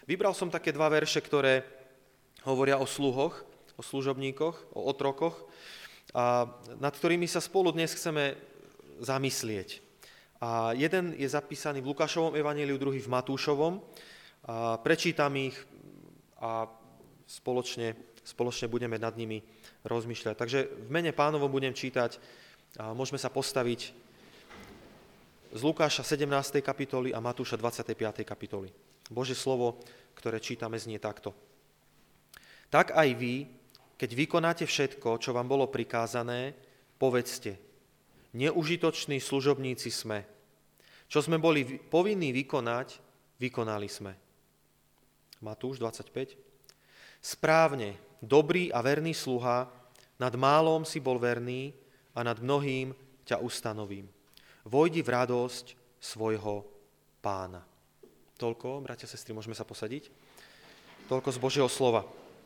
Vybral som také dva verše, ktoré hovoria o sluhoch, o služobníkoch, o otrokoch, a nad ktorými sa spolu dnes chceme zamyslieť. A jeden je zapísaný v Lukášovom evanjeliu, druhý v Matúšovom. A prečítam ich a spoločne budeme nad nimi rozmýšľať. Takže v mene Pánovom budem čítať, a môžeme sa postaviť z Lukáša 17. kapitoly a Matúša 25. kapitoly. Božie slovo, ktoré čítame, znie takto. Tak aj vy, keď vykonáte všetko, čo vám bolo prikázané, povedzte, neužitoční služobníci sme. Čo sme boli povinní vykonať, vykonali sme. Matúš 25. Správne, dobrý a verný sluha, nad málom si bol verný a nad mnohým ťa ustanovím. Vojdi v radosť svojho pána. Toľko, bratia a sestry, môžeme sa posadiť. Toľko z Božieho slova.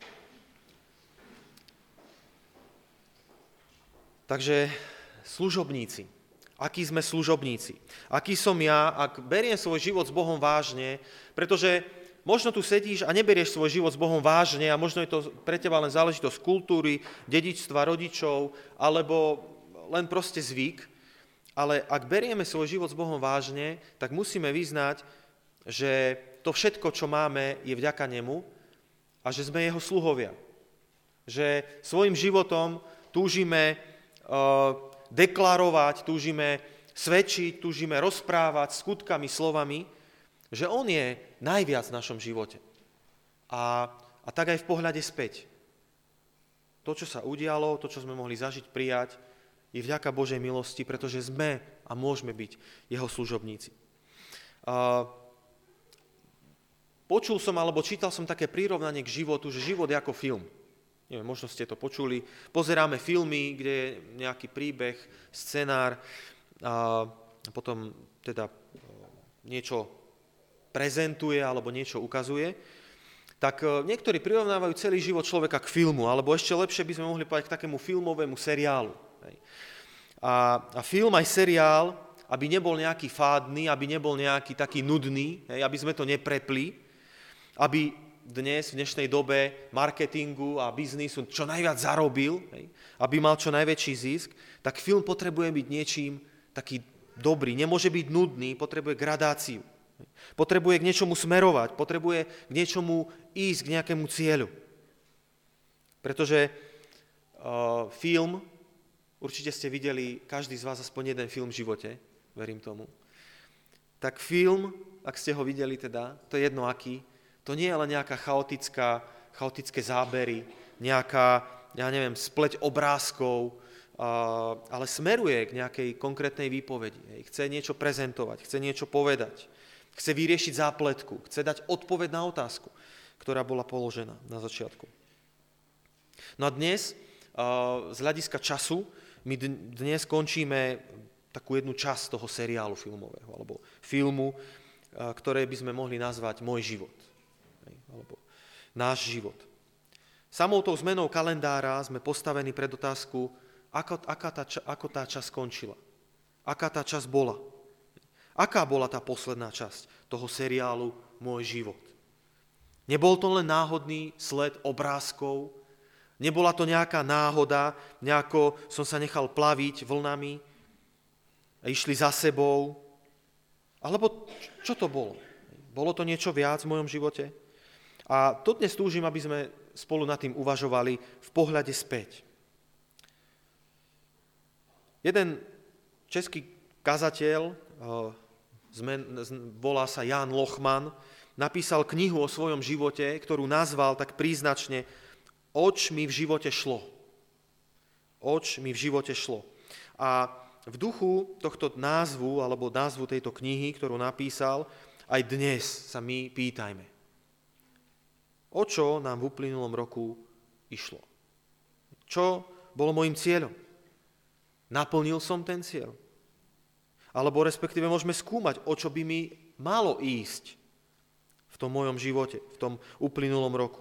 Takže služobníci. Akí sme služobníci? Aký som ja, ak beriem svoj život s Bohom vážne, pretože možno tu sedíš a neberieš svoj život s Bohom vážne a možno je to pre teba len záležitosť kultúry, dedičstva, rodičov, alebo len proste zvyk, ale ak berieme svoj život s Bohom vážne, tak musíme vyznať, že to všetko, čo máme, je vďaka nemu a že sme jeho sluhovia. Že svojim životom túžime deklarovať, túžime svedčiť, túžime rozprávať skutkami, slovami, že on je najviac v našom živote. A tak aj v pohľade späť. To, čo sa udialo, to, čo sme mohli zažiť, prijať, je vďaka Božej milosti, pretože sme a môžeme byť jeho služobníci. Počul som, alebo čítal som také prirovnanie k životu, že život je ako film. Neviem, možno ste to počuli. Pozeráme filmy, kde je nejaký príbeh, scenár a potom teda niečo prezentuje alebo niečo ukazuje. Tak niektorí prirovnávajú celý život človeka k filmu, alebo ešte lepšie by sme mohli povedať k takému filmovému seriálu. A film aj seriál, aby nebol nejaký fádny, aby nebol nejaký taký nudný, aby sme to neprepli, aby dnes, v dnešnej dobe marketingu a biznisu čo najviac zarobil, aby mal čo najväčší zisk, tak film potrebuje byť niečím taký dobrý, nemôže byť nudný, potrebuje gradáciu. Potrebuje k niečomu smerovať, potrebuje k niečomu ísť, k nejakému cieľu. Pretože film, určite ste videli, každý z vás aspoň jeden film v živote, verím tomu, tak film, ak ste ho videli teda, to je jedno aký, to nie je len nejaká chaotické zábery, nejaká, spleť obrázkov, ale smeruje k nejakej konkrétnej výpovedi. Chce niečo prezentovať, chce niečo povedať, chce vyriešiť zápletku, chce dať odpoveď na otázku, ktorá bola položená na začiatku. No a dnes, z hľadiska času, my dnes končíme takú jednu časť toho seriálu filmového, alebo filmu, ktoré by sme mohli nazvať Môj život. Alebo náš život. Samou tou zmenou kalendára sme postavení pred otázku, ako tá časť skončila. Aká tá časť bola. Aká bola tá posledná časť toho seriálu Môj život. Nebol to len náhodný sled obrázkov, nebola to nejaká náhoda, nejako som sa nechal plaviť vlnami a išli za sebou. Alebo čo to bolo? Bolo to niečo viac v mojom živote? A to dnes túžim, aby sme spolu nad tým uvažovali v pohľade späť. Jeden český kazateľ, volá sa Ján Lochman, napísal knihu o svojom živote, ktorú nazval tak príznačne Oč mi v živote šlo. Oč mi v živote šlo. A v duchu tohto názvu, alebo názvu tejto knihy, ktorú napísal, aj dnes sa my pýtajme. O čo nám v uplynulom roku išlo? Čo bolo môjim cieľom? Naplnil som ten cieľ? Alebo respektíve môžeme skúmať, o čo by mi malo ísť v tom mojom živote, v tom uplynulom roku.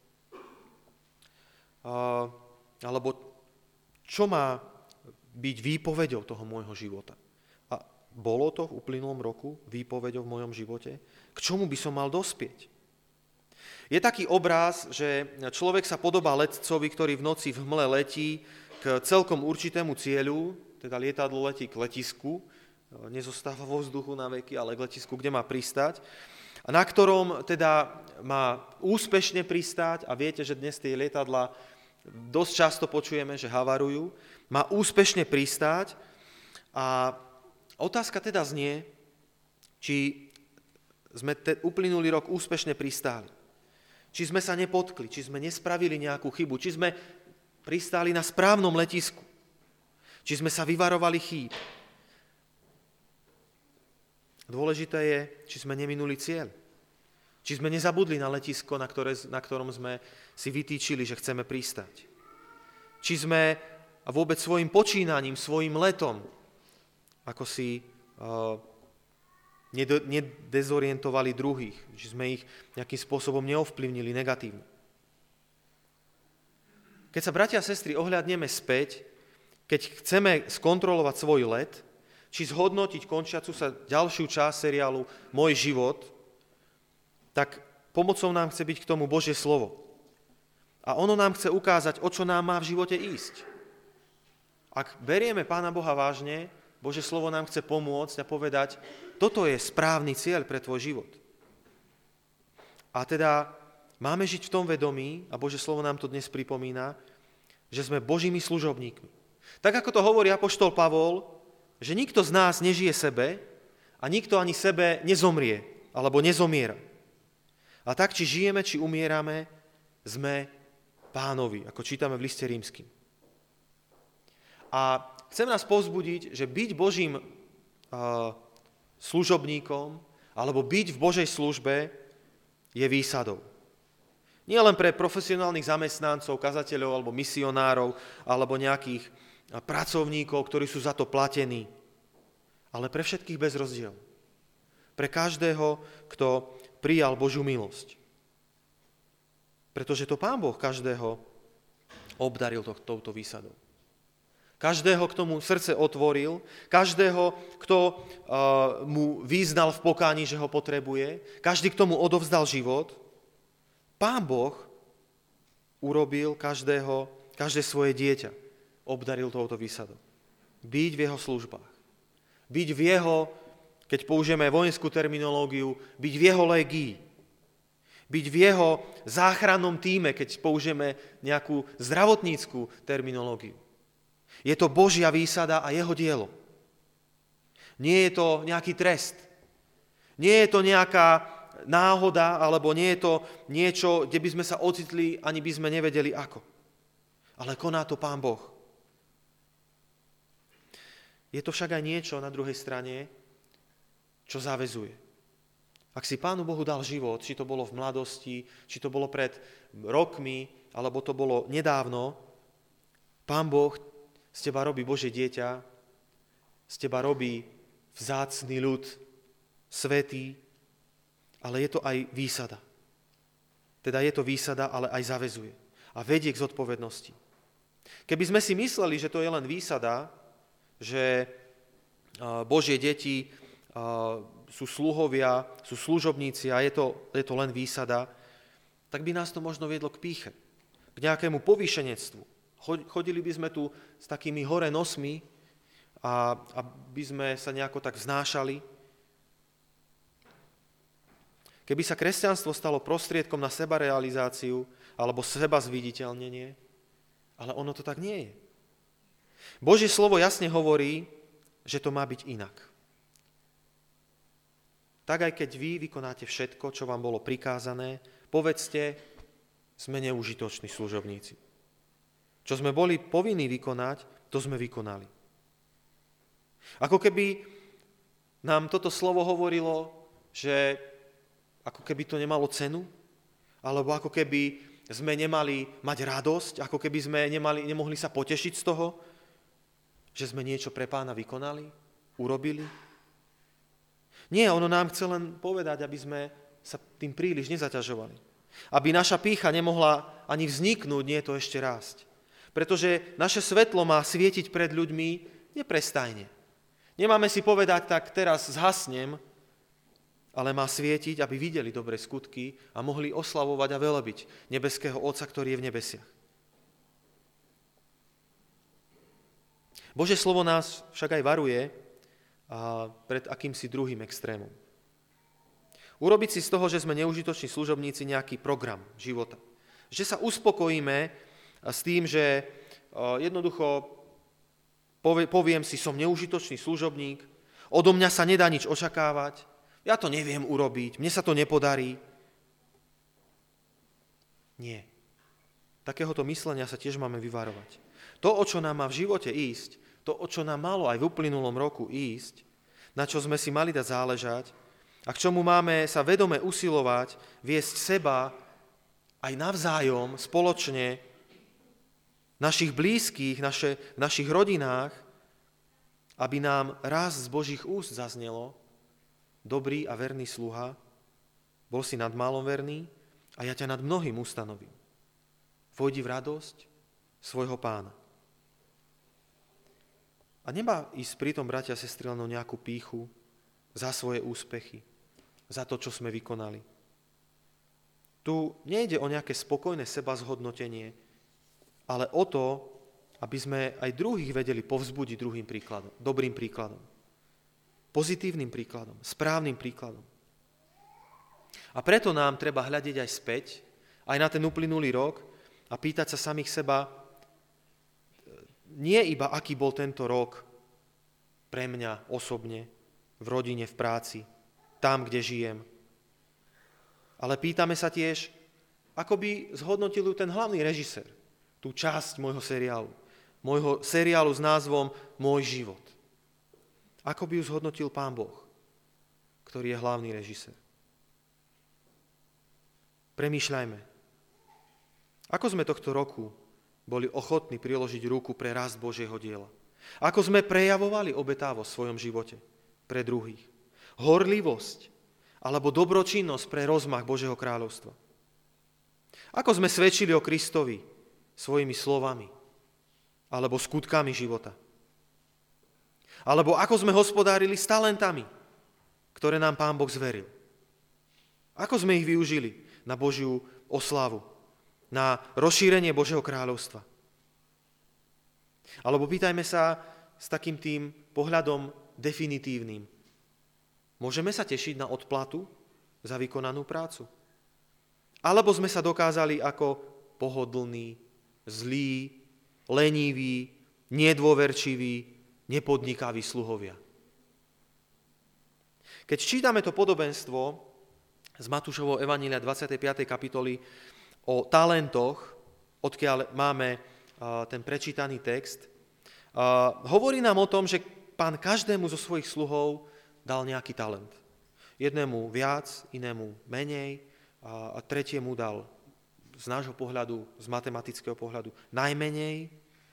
Alebo čo má byť výpoveďou toho môjho života? A bolo to v uplynulom roku výpoveďou v mojom živote? K čomu by som mal dospieť? Je taký obraz, že človek sa podobá letcovi, ktorý v noci v hmle letí k celkom určitému cieľu, teda lietadlo letí k letisku, nezostáva vo vzduchu na veky, ale k letisku, kde má pristať, a na ktorom teda má úspešne pristáť, a viete, že dnes tie lietadlá dosť často počujeme, že havarujú, má úspešne pristáť a otázka teda znie, či sme uplynulý rok úspešne pristáli, či sme sa nepotkli, či sme nespravili nejakú chybu, či sme pristáli na správnom letisku, či sme sa vyvarovali chýb. Dôležité je, či sme neminuli cieľ. Či sme nezabudli na letisko, na ktorom sme si vytýčili, že chceme pristať. Či sme vôbec svojim počínaním, svojim letom, ako si nedezorientovali druhých, či sme ich nejakým spôsobom neovplyvnili negatívne. Keď sa, bratia a sestry, ohľadneme späť, keď chceme skontrolovať svoj let, či zhodnotiť končiacu sa ďalšiu časť seriálu Môj život, tak pomocou nám chce byť k tomu Božie slovo. A ono nám chce ukázať, o čo nám má v živote ísť. Ak berieme Pána Boha vážne, Božie slovo nám chce pomôcť a povedať, toto je správny cieľ pre tvoj život. A teda máme žiť v tom vedomí, a Božie slovo nám to dnes pripomína, že sme Božími služobníkmi. Tak ako to hovorí apoštol Pavol, že nikto z nás nežije sebe a nikto ani sebe nezomrie alebo nezomiera. A tak, či žijeme, či umierame, sme Pánovi, ako čítame v liste Rímskym. A chcem nás povzbudiť, že byť Božím služobníkom alebo byť v Božej službe je výsadou. Nie len pre profesionálnych zamestnancov, kazateľov alebo misionárov alebo nejakých pracovníkov, ktorí sú za to platení, ale pre všetkých bez rozdielu. Pre každého, kto prijal Božiu milosť. Pretože to Pán Boh každého obdaril touto výsadou. Každého, kto mu srdce otvoril, každého, kto mu vyznal v pokáni, že ho potrebuje, každý, kto mu odovzdal život, Pán Boh urobil každé svoje dieťa, obdaril touto výsadou. Byť v jeho službách. Byť v jeho, keď použijeme vojenskú terminológiu, byť v jeho légii. Byť v jeho záchrannom tíme, keď použijeme nejakú zdravotníckú terminológiu. Je to Božia výsada a jeho dielo. Nie je to nejaký trest. Nie je to nejaká náhoda, alebo nie je to niečo, kde by sme sa ocitli, ani by sme nevedeli ako. Ale koná to Pán Boh. Je to však aj niečo na druhej strane, čo zaväzuje. Ak si Pánu Bohu dal život, či to bolo v mladosti, či to bolo pred rokmi, alebo to bolo nedávno, Pán Boh z teba robí Božie dieťa, z teba robí vzácny ľud, svätý, ale je to aj výsada. Teda je to výsada, ale aj zaväzuje a vedie k zodpovednosti. Keby sme si mysleli, že to je len výsada, že Božie deti sú sluhovia, sú služobníci a je to len výsada, tak by nás to možno viedlo k pýche, k nejakému povýšenectvu. Chodili by sme tu s takými hore nosmi a by sme sa nejako tak vznášali. Keby sa kresťanstvo stalo prostriedkom na sebarealizáciu alebo seba zviditeľnenie, ale ono to tak nie je. Božie slovo jasne hovorí, že to má byť inak. Tak aj keď vy vykonáte všetko, čo vám bolo prikázané, povedzte, sme neužitoční služobníci. Čo sme boli povinní vykonať, to sme vykonali. Ako keby nám toto slovo hovorilo, že ako keby to nemalo cenu, alebo ako keby sme nemali mať radosť, ako keby sme nemohli sa potešiť z toho, že sme niečo pre Pána vykonali, urobili. Nie, ono nám chce len povedať, aby sme sa tým príliš nezaťažovali. Aby naša pýcha nemohla ani vzniknúť, nie to ešte rásť. Pretože naše svetlo má svietiť pred ľuďmi neprestajne. Nemáme si povedať, tak teraz zhasnem ale má svietiť, aby videli dobré skutky a mohli oslavovať a velebiť nebeského Otca, ktorý je v nebesiach. Božie slovo nás však aj varuje pred akýmsi druhým extrémom. Urobiť si z toho, že sme neužitoční služobníci, nejaký program života. Že sa uspokojíme s tým, že jednoducho poviem si, som neužitočný služobník, odo mňa sa nedá nič očakávať, ja to neviem urobiť, mne sa to nepodarí. Nie. Takéhoto myslenia sa tiež máme vyvarovať. To, o čo nám má v živote ísť, to, o čo nám malo aj v uplynulom roku ísť, na čo sme si mali dať záležať a k čomu máme sa vedome usilovať, viesť seba aj navzájom, spoločne, našich blízkych, v našich rodinách, aby nám raz z Božích úst zaznelo: dobrý a verný sluha, bol si nad málom verný a ja ťa nad mnohým ustanovím. Vojdi v radosť svojho Pána. A nemá ísť pritom, bratia a sestry, len o nejakú pýchu za svoje úspechy, za to, čo sme vykonali. Tu nejde o nejaké spokojné sebazhodnotenie, ale o to, aby sme aj druhých vedeli povzbudiť druhým príkladom, dobrým príkladom, pozitívnym príkladom, správnym príkladom. A preto nám treba hľadiť aj späť, aj na ten uplynulý rok a pýtať sa samých seba, nie iba aký bol tento rok pre mňa osobne, v rodine, v práci, tam, kde žijem, ale pýtame sa tiež, ako by zhodnotil ten hlavný režisér, tú časť môjho seriálu s názvom Môj život. Ako by ju zhodnotil Pán Boh, ktorý je hlavný režisér. Premýšľajme, ako sme tohto roku boli ochotní priložiť ruku pre rast Božieho diela. Ako sme prejavovali obetávosť v svojom živote pre druhých. Horlivosť alebo dobročinnosť pre rozmach Božieho kráľovstva. Ako sme svedčili o Kristovi svojimi slovami alebo skutkami života. Alebo ako sme hospodárili s talentami, ktoré nám Pán Boh zveril. Ako sme ich využili na Božiu oslavu, na rozšírenie Božieho kráľovstva. Alebo pýtajme sa s takým tým pohľadom definitívnym. Môžeme sa tešiť na odplatu za vykonanú prácu? Alebo sme sa dokázali ako pohodlní, zlí, leniví, nedôverčiví, nepodnikaví sluhovia? Keď čítame to podobenstvo z Matúšovho evanjelia 25. kapitoly o talentoch, odkiaľ máme ten prečítaný text, hovorí nám o tom, že Pán každému zo svojich sluhov dal nejaký talent. Jednému viac, inému menej a tretiemu dal z nášho pohľadu, z matematického pohľadu najmenej.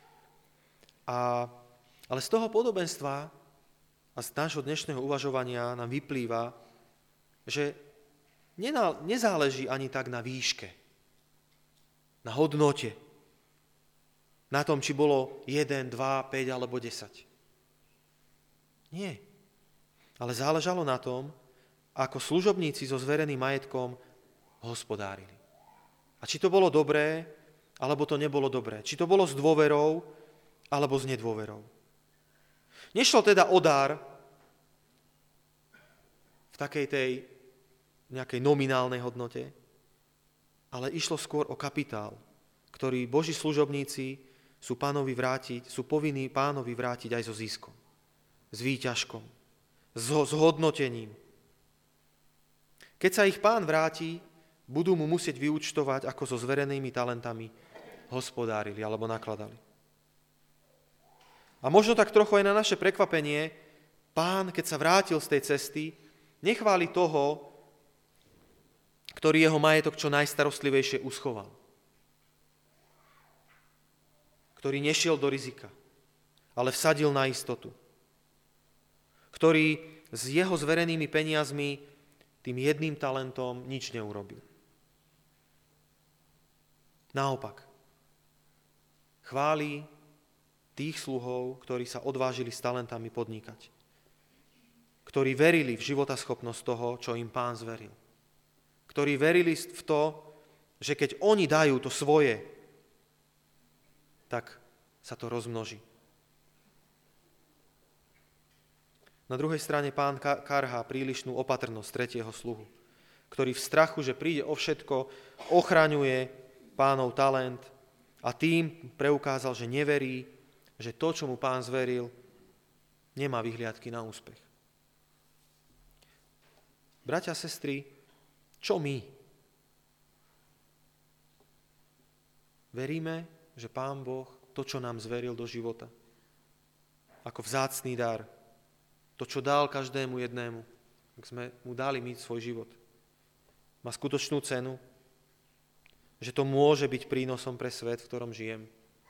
Ale z toho podobenstva a z nášho dnešného uvažovania nám vyplýva, že nezáleží ani tak na výške, na hodnote, na tom, či bolo 1, 2, 5 alebo 10. Nie. Ale záležalo na tom, ako služobníci so zvereným majetkom hospodárili. A či to bolo dobré, alebo to nebolo dobré. Či to bolo s dôverou, alebo s nedôverou. Nešlo teda o dar v takej tej nejakej nominálnej hodnote, ale išlo skôr o kapitál, ktorý Boží služobníci sú povinní Pánovi vrátiť aj so ziskom, s výťažkom, s hodnotením. Keď sa ich Pán vráti, budú mu musieť vyúčtovať, ako so zverenými talentami hospodárili alebo nakladali. A možno tak trochu aj na naše prekvapenie, Pán, keď sa vrátil z tej cesty, nechváli toho, ktorý jeho majetok čo najstarostlivejšie uschoval. Ktorý nešiel do rizika, ale vsadil na istotu. Ktorý s jeho zverenými peniazmi, tým jedným talentom, nič neurobil. Naopak, chváli tých sluhov, ktorí sa odvážili s talentami podnikať. ktorí verili v životaschopnosť toho, čo im Pán zveril. Ktorí verili v to, že keď oni dajú to svoje, tak sa to rozmnoží. Na druhej strane Pán karhá prílišnú opatrnosť tretieho sluhu, ktorý v strachu, že príde o všetko, ochraňuje Pánov talent a tým preukázal, že neverí, že to, čo mu Pán zveril, nemá vyhliadky na úspech. Bratia a sestry, čo my? Veríme, že Pán Boh to, čo nám zveril do života, ako vzácny dar, to, čo dal každému jednému, ak sme mu dali my svoj život, má skutočnú cenu, že to môže byť prínosom pre svet, v ktorom žijem.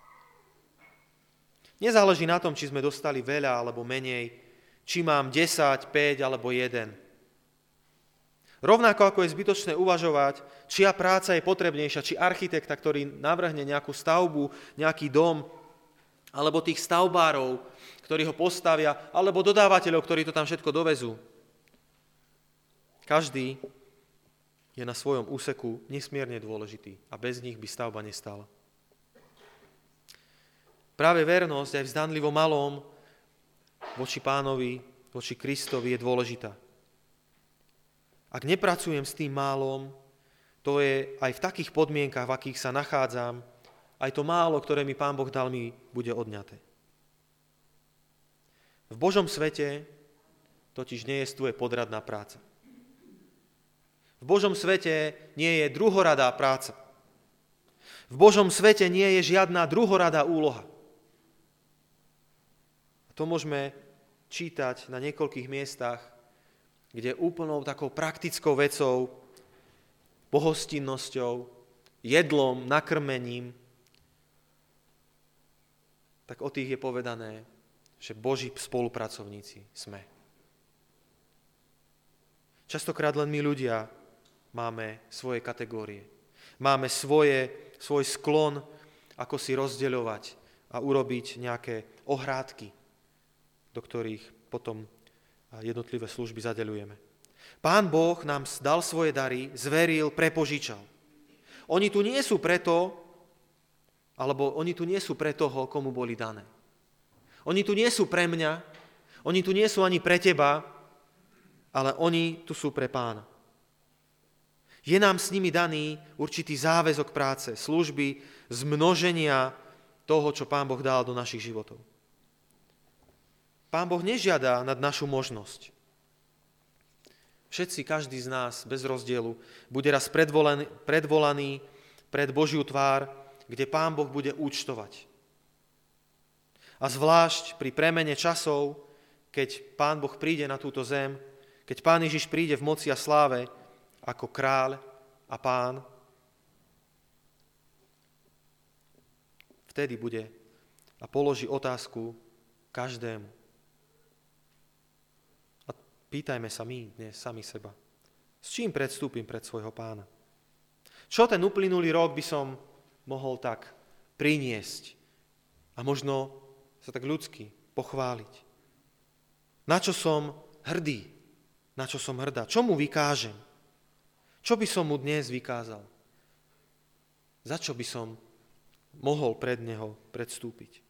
Nezáleží na tom, či sme dostali veľa alebo menej, či mám 10, 5 alebo 1. Rovnako ako je zbytočné uvažovať, čia práca je potrebnejšia, či architekta, ktorý navrhne nejakú stavbu, nejaký dom, alebo tých stavbárov, ktorí ho postavia, alebo dodávateľov, ktorí to tam všetko dovezú. Každý je na svojom úseku nesmierne dôležitý a bez nich by stavba nestala. Práve vernosť aj v zdanlivo malom voči Pánovi, voči Kristovi je dôležitá. Ak nepracujem s tým málom, to je aj v takých podmienkach, v akých sa nachádzam, aj to málo, ktoré mi Pán Boh dal, mi bude odňaté. V Božom svete totiž nejestvuje podradná práca. V Božom svete nie je druhoradá práca. V Božom svete nie je žiadna druhoradá úloha. A to môžeme čítať na niekoľkých miestach, kde úplnou takou praktickou vecou, pohostinnosťou, jedlom, nakrmením, tak o tých je povedané, že Boží spolupracovníci sme. Častokrát len my ľudia máme svoje kategórie. Máme svoj sklon, ako si rozdeľovať a urobiť nejaké ohrádky, do ktorých potom jednotlivé služby zadeľujeme. Pán Boh nám dal svoje dary, zveril, prepožičal. Oni tu nie sú preto, alebo oni tu nie sú pre toho, komu boli dané. Oni tu nie sú pre mňa, oni tu nie sú ani pre teba, ale oni tu sú pre Pána. Je nám s nimi daný určitý záväzok práce, služby, zmnoženia toho, čo Pán Boh dal do našich životov. Pán Boh nežiada nad našu možnosť. Všetci, každý z nás, bez rozdielu, bude raz predvolaný pred Božiu tvár, kde Pán Boh bude účtovať. A zvlášť pri premene časov, keď Pán Boh príde na túto zem, keď Pán Ježiš príde v moci a sláve ako kráľ a Pán, vtedy bude a položí otázku každému. A pýtajme sa my dnes sami seba. S čím predstúpim pred svojho Pána? Čo ten uplynulý rok by som mohol tak priniesť a možno sa tak ľudsky pochváliť? Na čo som hrdý? Na čo som hrdá? Čo mu vykážem? Čo by som mu dnes vykázal? Za čo by som mohol pred neho predstúpiť?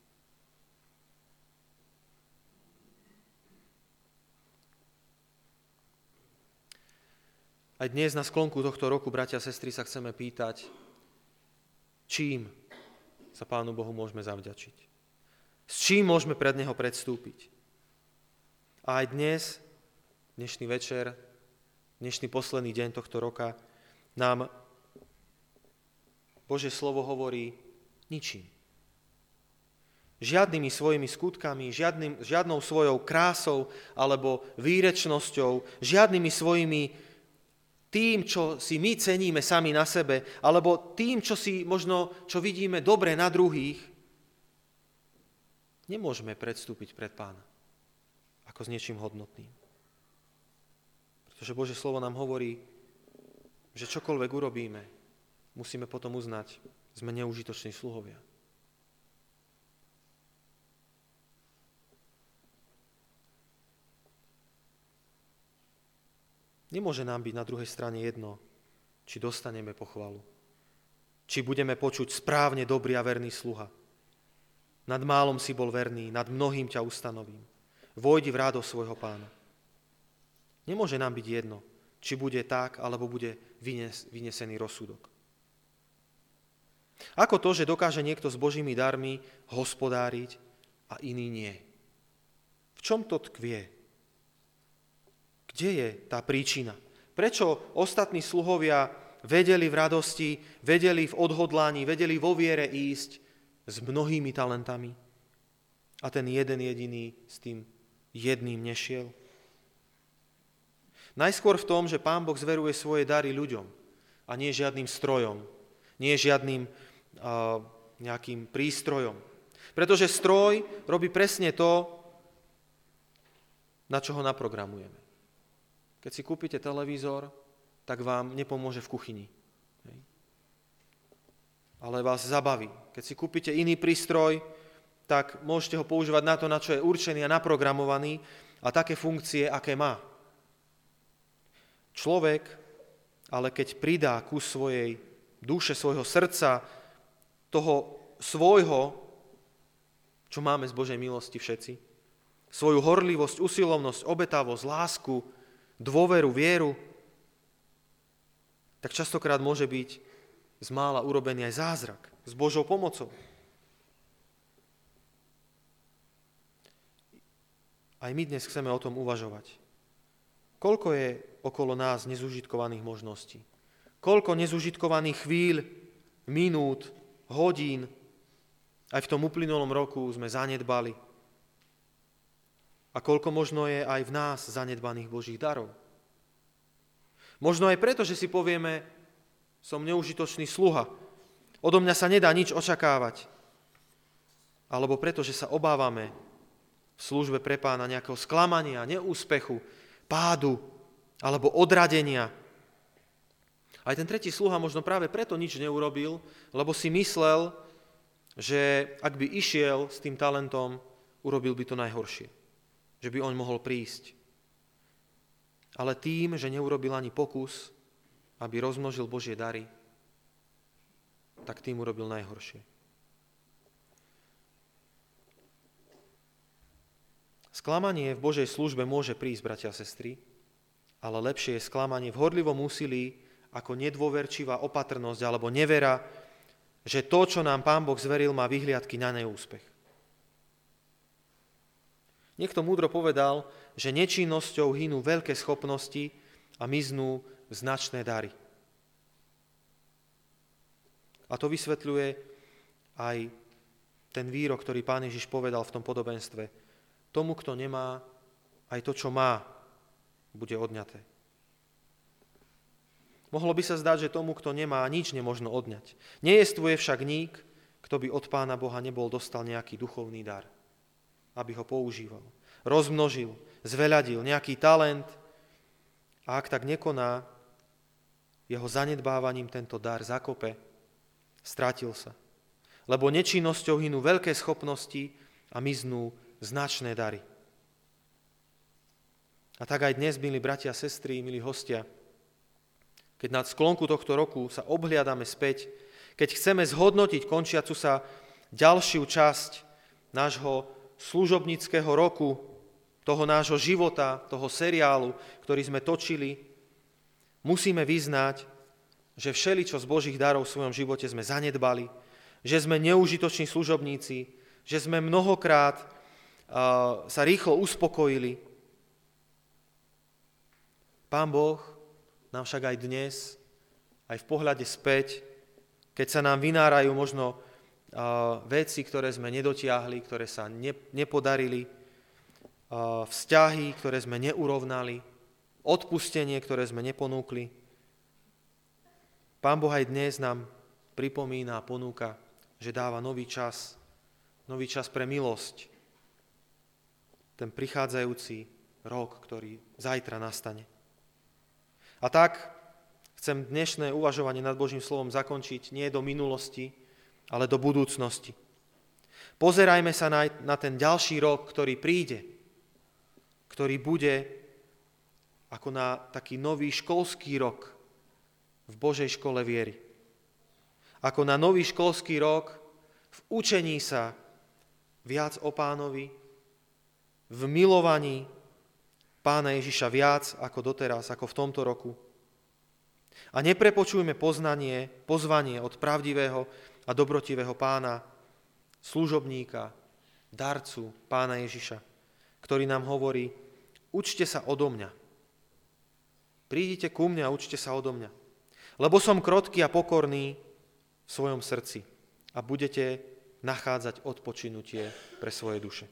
Aj dnes na sklonku tohto roku, bratia a sestry, sa chceme pýtať, čím sa Pánu Bohu môžeme zavďačiť. S čím môžeme pred Neho predstúpiť. A aj dnes, dnešný večer, dnešný posledný deň tohto roka, nám Božie slovo hovorí ničím. Žiadnymi svojimi skutkami, žiadnou svojou krásou alebo výrečnosťou, žiadnymi svojimi tým, čo si my ceníme sami na sebe, alebo tým, čo vidíme dobre na druhých, nemôžeme predstúpiť pred Pána ako s niečím hodnotným. Pretože Božie slovo nám hovorí, že čokoľvek urobíme, musíme potom uznať, sme neužitoční sluhovia. Nemôže nám byť na druhej strane jedno, či dostaneme pochvalu, či budeme počuť správne dobrý a verný sluha. Nad málom si bol verný, nad mnohým ťa ustanovím. Vojdi v radosť svojho pána. Nemôže nám byť jedno, či bude tak, alebo bude vynesený rozsudok. Ako to, že dokáže niekto s Božími darmi hospodáriť a iný nie? V čom to tkvie? Kde je tá príčina? Prečo ostatní sluhovia vedeli v radosti, vedeli v odhodlaní, vedeli vo viere ísť s mnohými talentami a ten jeden jediný s tým jedným nešiel? Najskôr v tom, že Pán Boh zveruje svoje dary ľuďom a nie žiadnym strojom, nie žiadnym nejakým prístrojom. Pretože stroj robí presne to, na čo ho naprogramujeme. Keď si kúpite televízor, tak vám nepomôže v kuchyni. Ale vás zabaví. Keď si kúpite iný prístroj, tak môžete ho používať na to, na čo je určený a naprogramovaný a také funkcie, aké má. Človek, ale keď pridá kus svojej duše, svojho srdca, toho svojho, čo máme z Božej milosti všetci, svoju horlivosť, usilovnosť, obetavosť, lásku, dôveru, vieru, tak častokrát môže byť z mála urobený aj zázrak s Božou pomocou. Aj my dnes chceme o tom uvažovať. Koľko je okolo nás nezužitkovaných možností? Koľko nezužitkovaných chvíľ, minút, hodín aj v tom uplynulom roku sme zanedbali? A koľko možno je aj v nás zanedbaných Božích darov? Možno aj preto, že si povieme, som neužitočný sluha, odo mňa sa nedá nič očakávať. Alebo preto, že sa obávame v službe pre Pána nejakého sklamania, neúspechu, pádu alebo odradenia. Aj ten tretí sluha možno práve preto nič neurobil, lebo si myslel, že ak by išiel s tým talentom, urobil by to najhoršie. Že by on mohol prísť. Ale tým, že neurobil ani pokus, aby rozmnožil Božie dary, tak tým urobil najhoršie. Sklamanie v Božej službe môže prísť, bratia a sestry, ale lepšie je sklamanie v horlivom úsilí ako nedôverčivá opatrnosť alebo nevera, že to, čo nám Pán Boh zveril, má vyhliadky na neúspech. Niekto múdro povedal, že nečinnosťou hynú veľké schopnosti a miznú značné dary. A to vysvetľuje aj ten výrok, ktorý Pán Ježiš povedal v tom podobenstve. Tomu, kto nemá, aj to, čo má, bude odňaté. Mohlo by sa zdať, že tomu, kto nemá, nič nemožno odňať. Nejestvuje však ník, kto by od Pána Boha nebol dostal nejaký duchovný dar, aby ho používal. Rozmnožil, zveľadil nejaký talent a ak tak nekoná, jeho zanedbávaním tento dar zakope, stratil sa. Lebo nečinnosťou hynú veľké schopnosti a miznú značné dary. A tak aj dnes, milí bratia a sestry, milí hostia, keď na sklonku tohto roku sa obhliadame späť, keď chceme zhodnotiť končiacu sa ďalšiu časť nášho služobníckeho roku, toho nášho života, toho seriálu, ktorý sme točili, musíme vyznať, že všeličo z Božích darov v svojom živote sme zanedbali, že sme neužitoční služobníci, že sme mnohokrát sa rýchlo uspokojili. Pán Boh nám však aj dnes, aj v pohľade späť, keď sa nám vynárajú možno veci, ktoré sme nedotiahli, ktoré sa nepodarili, vzťahy, ktoré sme neurovnali, odpustenie, ktoré sme neponúkli. Pán Boh aj dnes nám pripomína a ponúka, že dáva nový čas pre milosť, ten prichádzajúci rok, ktorý zajtra nastane. A tak chcem dnešné uvažovanie nad Božím slovom zakončiť nie do minulosti, ale do budúcnosti. Pozerajme sa na ten ďalší rok, ktorý príde, ktorý bude ako na taký nový školský rok v Božej škole viery. Ako na nový školský rok v učení sa viac o Pánovi, v milovaní Pána Ježiša viac ako doteraz, ako v tomto roku. A neprepočujme pozvanie od pravdivého a dobrotivého Pána, služobníka, darcu Pána Ježiša, ktorý nám hovorí: učte sa odo mňa. Prídite ku mne a učte sa odo mňa. Lebo som krotký a pokorný v svojom srdci a budete nachádzať odpočinutie pre svoje duše.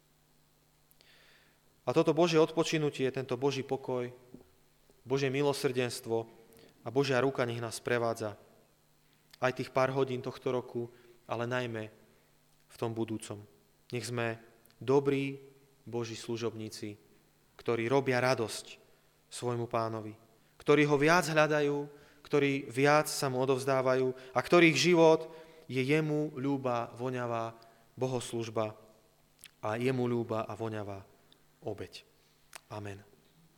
A toto Božie odpočinutie, tento Boží pokoj, Božie milosrdenstvo a Božia ruka nech nás prevádza aj tých pár hodín tohto roku, ale najmä v tom budúcom. Nech sme dobrí Boží služobníci, ktorí robia radosť svojmu Pánovi, ktorí ho viac hľadajú, ktorí viac sa mu odovzdávajú a ktorých život je jemu ľúba, voňavá bohoslužba a jemu ľúba a voňavá obeť. Amen.